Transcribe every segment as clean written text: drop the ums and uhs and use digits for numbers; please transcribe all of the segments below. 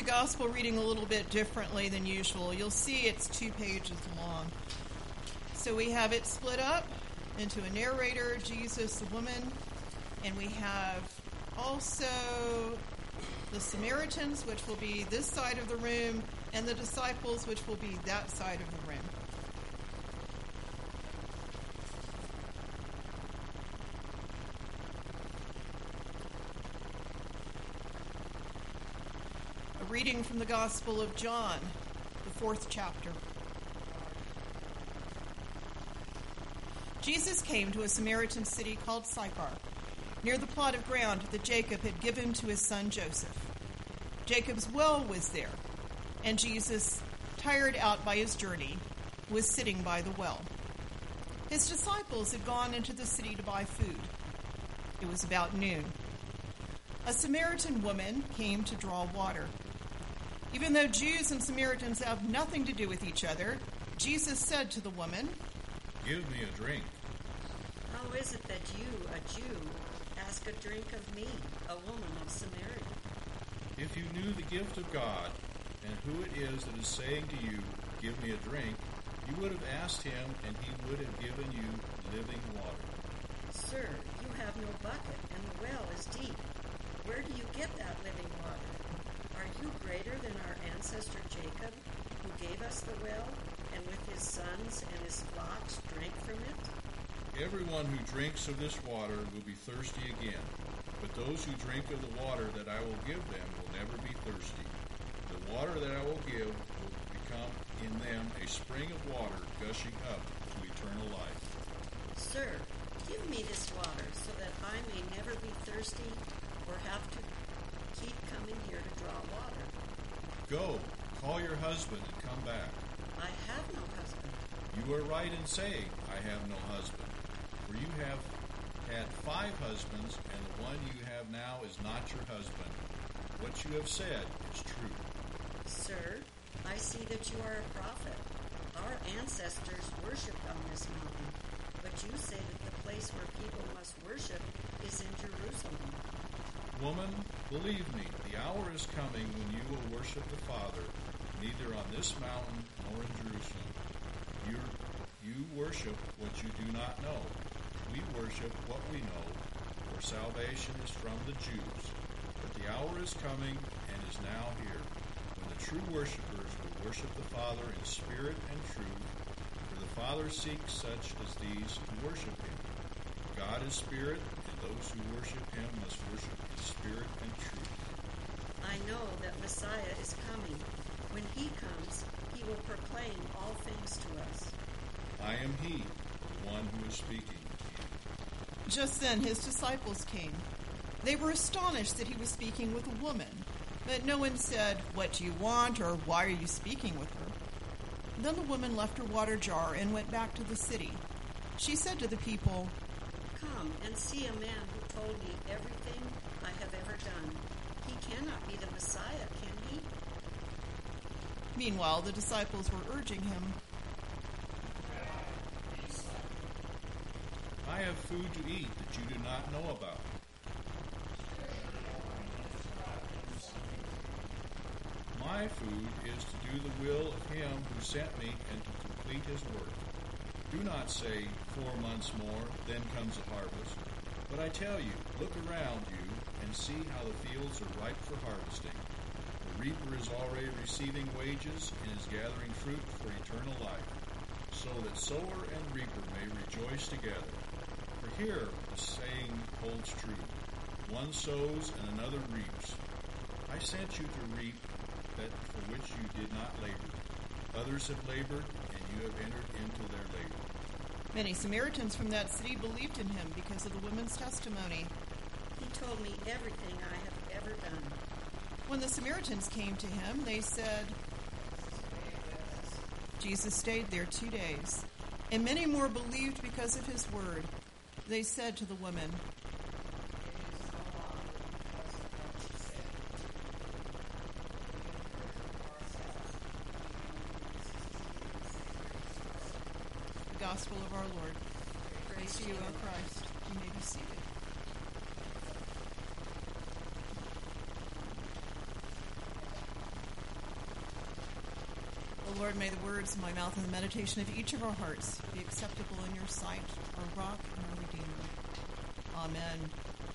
gospel reading a little bit differently than usual. You'll see it's 2 pages long. So we have it split up into a narrator, Jesus, the woman, and we have also the Samaritans, which will be this side of the room, and the disciples, which will be that side of the room. A reading from the Gospel of John, the 4th chapter. Jesus came to a Samaritan city called Sychar, near the plot of ground that Jacob had given to his son Joseph. Jacob's well was there, and Jesus, tired out by his journey, was sitting by the well. His disciples had gone into the city to buy food. It was about noon. A Samaritan woman came to draw water. Even though Jews and Samaritans have nothing to do with each other, Jesus said to the woman, "Give me a drink." "How is it that you, a Jew, ask a drink of me, a woman of Samaria?" If you knew the gift of God and who it is that is saying to you, "Give me a drink," you would have asked him, and he would have given you living water. "Sir, you have no bucket, and the well is deep. Where do you get that living water? Are you greater than our ancestor Jacob, who gave us the well, and with his sons and his flocks drank from it?" Everyone who drinks of this water will be thirsty again, but those who drink of the water that I will give them will never be thirsty. The water that I will give will become in them a spring of water gushing up to eternal life. "Sir, give me this water so that I may never be thirsty or have to keep coming here to draw water." Go, call your husband and come back. "I have no husband." You are right in saying, "I have no husband." For you have had 5 husbands, and the one you have now is not your husband. What you have said is true. "Sir, I see that you are a prophet. Our ancestors worshipped on this mountain, but you say that the place where people must worship is in Jerusalem." Woman, believe me, the hour is coming when you will worship the Father, neither on this mountain nor in Jerusalem. You worship what you do not know. We worship what we know, for salvation is from the Jews. But the hour is coming and is now here, when the true worshipers will worship the Father in spirit and truth, for the Father seeks such as these to worship him. God is spirit, and those who worship him must worship in spirit and truth. "I know that Messiah is coming. When he comes, he will proclaim all things to us." I am he, the one who is speaking. Just then his disciples came. They were astonished that he was speaking with a woman, but no one said, "What do you want?" or "Why are you speaking with her?" Then the woman left her water jar and went back to the city. She said to the people, "Come and see a man who told me everything I have ever done. He cannot be the Messiah, can he?" Meanwhile, the disciples were urging him, I have food to eat that you do not know about. My food is to do the will of him who sent me and to complete his work. Do not say, 4 months more, then comes the harvest. But I tell you, look around you and see how the fields are ripe for harvesting. The reaper is already receiving wages and is gathering fruit for eternal life, so that sower and reaper may rejoice together. For here the saying holds true, one sows and another reaps. I sent you to reap that for which you did not labor. Others have labored, and you have entered into their labor. Many Samaritans from that city believed in him because of the woman's testimony. He told me everything I have ever done. When the Samaritans came to him, they said, Jesus stayed there 2 days, and many more believed because of his word. They said to the woman, The Gospel of our Lord. Praise to you, O Christ. You may be seated. Lord, may the words of my mouth and the meditation of each of our hearts be acceptable in your sight, our rock and our Redeemer. Amen.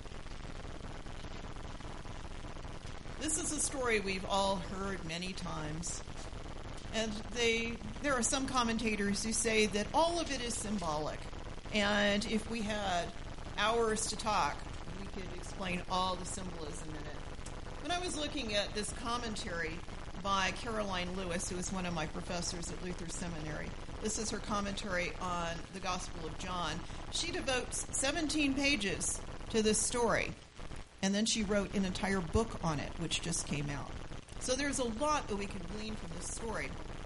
This is a story we've all heard many times. And there are some commentators who say that all of it is symbolic. And if we had hours to talk, we could explain all the symbolism in it. When I was looking at this commentary by Caroline Lewis, who is one of my professors at Luther Seminary, this is her commentary on the Gospel of John. She devotes 17 pages to this story. And then she wrote an entire book on it, which just came out. So there's a lot that we can glean from this story.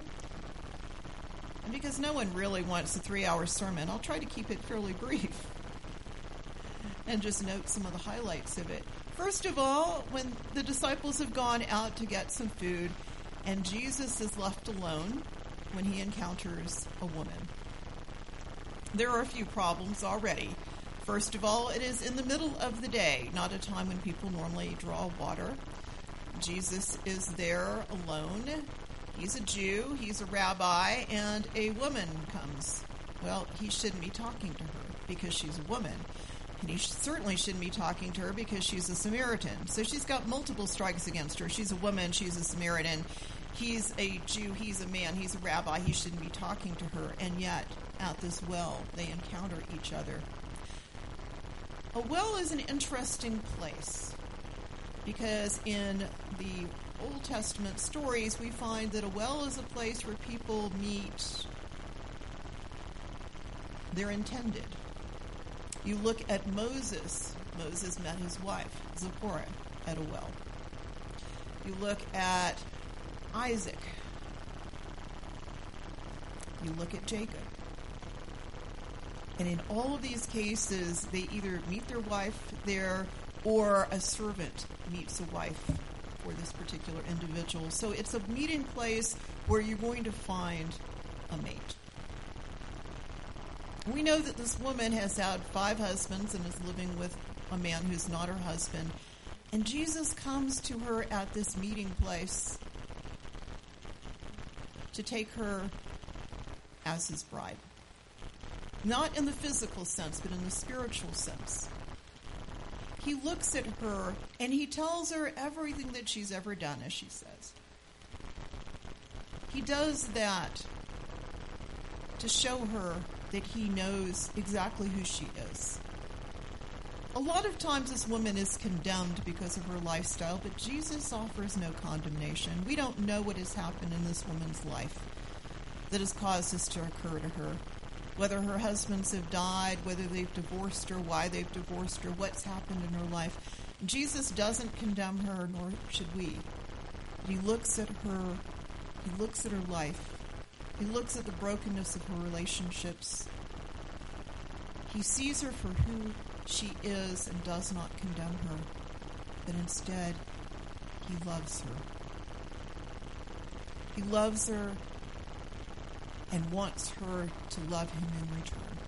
And because no one really wants a 3-hour sermon, I'll try to keep it fairly brief and just note some of the highlights of it. First of all, when the disciples have gone out to get some food, and Jesus is left alone when he encounters a woman. There are a few problems already. First of all, it is in the middle of the day, not a time when people normally draw water. Jesus is there alone. He's a Jew, he's a rabbi, and a woman comes. Well, he shouldn't be talking to her because she's a woman. And he certainly shouldn't be talking to her because she's a Samaritan. So she's got multiple strikes against her. She's a woman, she's a Samaritan. He's a Jew, he's a man, he's a rabbi. He shouldn't be talking to her. And yet, at this well, they encounter each other. A well is an interesting place because in the Old Testament stories, we find that a well is a place where people meet their intended. You look at Moses. Moses met his wife, Zipporah, at a well. You look at Isaac. You look at Jacob. And in all of these cases, they either meet their wife there or a servant meets a wife for this particular individual. So it's a meeting place where you're going to find a mate. We know that this woman has had 5 husbands and is living with a man who's not her husband. And Jesus comes to her at this meeting place to take her as his bride. Not in the physical sense, but in the spiritual sense. He looks at her and he tells her everything that she's ever done, as she says. He does that to show her that he knows exactly who she is. A lot of times this woman is condemned because of her lifestyle, but Jesus offers no condemnation. We don't know what has happened in this woman's life that has caused this to occur to her. Whether her husbands have died, whether they've divorced her, why they've divorced her, what's happened in her life. Jesus doesn't condemn her, nor should we. But he looks at her, he looks at her life. He looks at the brokenness of her relationships. He sees her for who she is and does not condemn her, but instead, he loves her. He loves her and wants her to love him in return.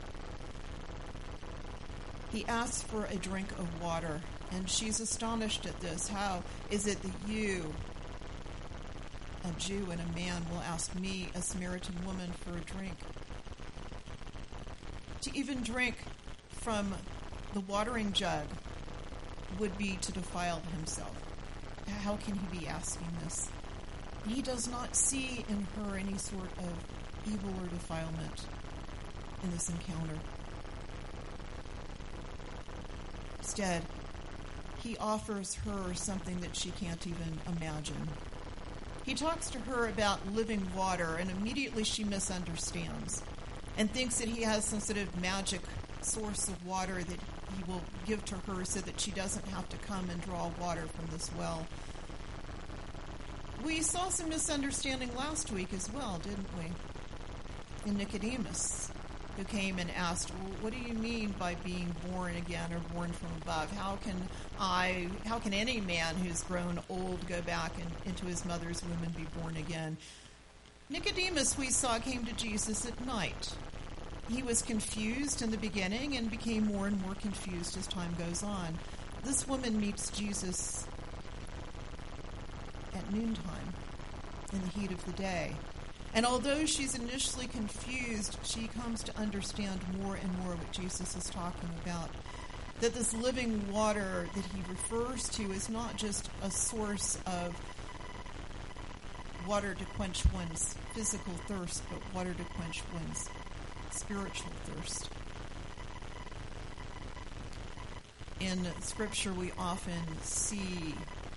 He asks for a drink of water, and she's astonished at this. How is it that you, a Jew and a man, will ask me, a Samaritan woman, for a drink? To even drink from the watering jug would be to defile himself. How can he be asking this? He does not see in her any sort of evil or defilement in this encounter. Instead, he offers her something that she can't even imagine. He talks to her about living water, and immediately she misunderstands and thinks that he has some sort of magic source of water that he will give to her so that she doesn't have to come and draw water from this well. We saw some misunderstanding last week as well, didn't we? In Nicodemus, who came and asked, well, what do you mean by being born again or born from above? How can any man who's grown old go back into his mother's womb and be born again? Nicodemus, we saw, came to Jesus at night. He was confused in the beginning and became more and more confused as time goes on. This woman meets Jesus at noontime in the heat of the day. And although she's initially confused, she comes to understand more and more what Jesus is talking about. That this living water that he refers to is not just a source of water to quench one's physical thirst, but water to quench one's spiritual thirst. In Scripture, we often see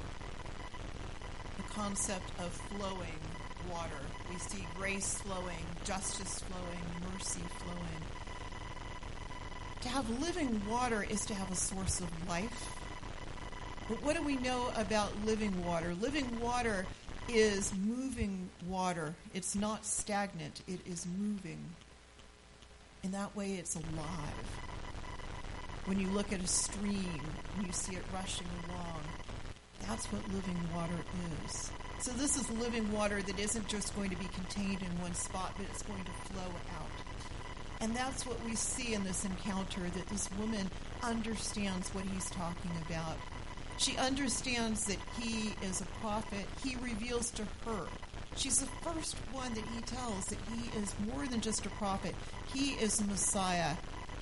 the concept of flowing water. We see grace flowing, justice flowing, mercy flowing. To have living water is to have a source of life. But what do we know about living water? Living water is moving water. It's not stagnant. It is moving. In that way, it's alive. When you look at a stream and you see it rushing along, that's what living water is. So this is living water that isn't just going to be contained in one spot, but it's going to flow out. And that's what we see in this encounter, that this woman understands what he's talking about. She understands that he is a prophet. He reveals to her. She's the first one that he tells that he is more than just a prophet. He is the Messiah.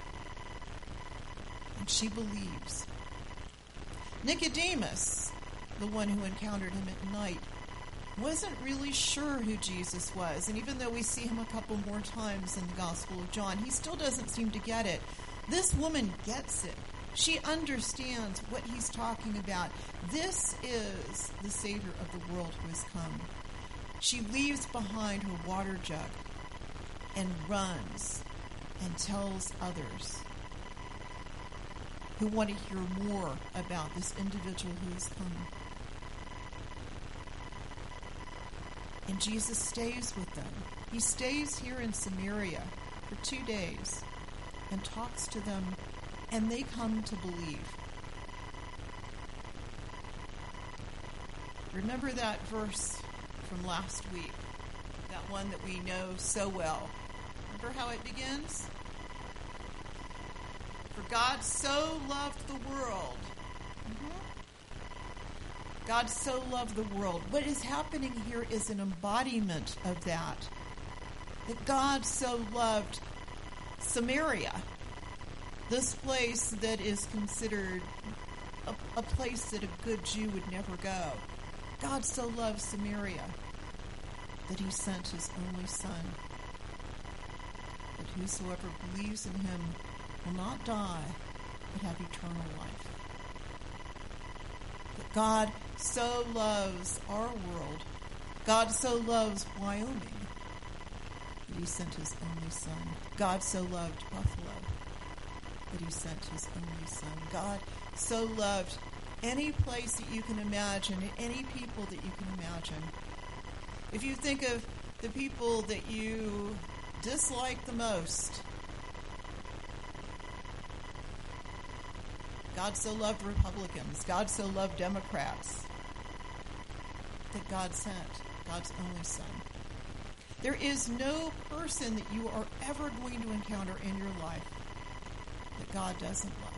And she believes. Nicodemus, the one who encountered him at night, wasn't really sure who Jesus was. And even though we see him a couple more times in the Gospel of John, he still doesn't seem to get it. This woman gets it. She understands what he's talking about. This is the Savior of the world who has come. She leaves behind her water jug and runs and tells others who want to hear more about this individual who has come. And Jesus stays with them. He stays here in Samaria for 2 days and talks to them, and they come to believe. Remember that verse from last week, that one that we know so well. Remember how it begins? For God so loved the world. God so loved the world. What is happening here is an embodiment of that. That God so loved Samaria, this place that is considered a place that a good Jew would never go. God so loved Samaria that he sent his only Son, that whosoever believes in him will not die, but have eternal life. That God so loves our world, God so loves Wyoming, that he sent his only Son. God so loved Buffalo, that he sent his only Son. God so loved any place that you can imagine, any people that you can imagine. If you think of the people that you dislike the most, God so loved Republicans, God so loved Democrats, that God sent God's only Son. There is no person that you are ever going to encounter in your life that God doesn't love.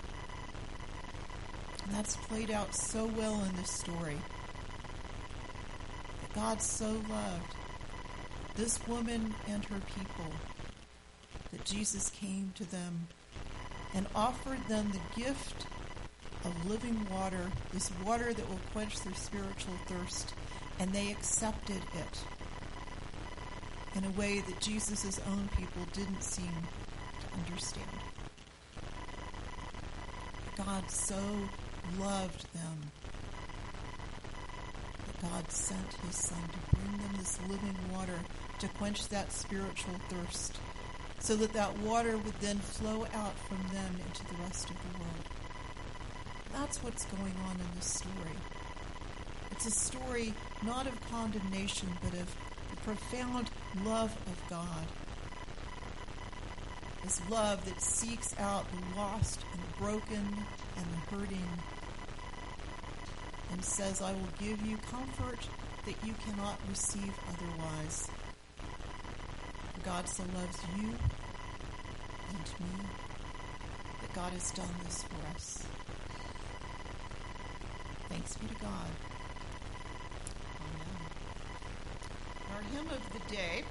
And that's played out so well in this story. That God so loved this woman and her people that Jesus came to them and offered them the gift of living water, this water that will quench their spiritual thirst, and they accepted it in a way that Jesus' own people didn't seem to understand. God so loved them that God sent his Son to bring them this living water to quench that spiritual thirst, so that that water would then flow out from them into the rest of the world. That's what's going on in this story. It's a story not of condemnation, but of the profound love of God. This love that seeks out the lost and the broken and the hurting, and says, I will give you comfort that you cannot receive otherwise. God so loves you and me that God has done this for us. Thanks be to God. Amen. All Our hymn of the day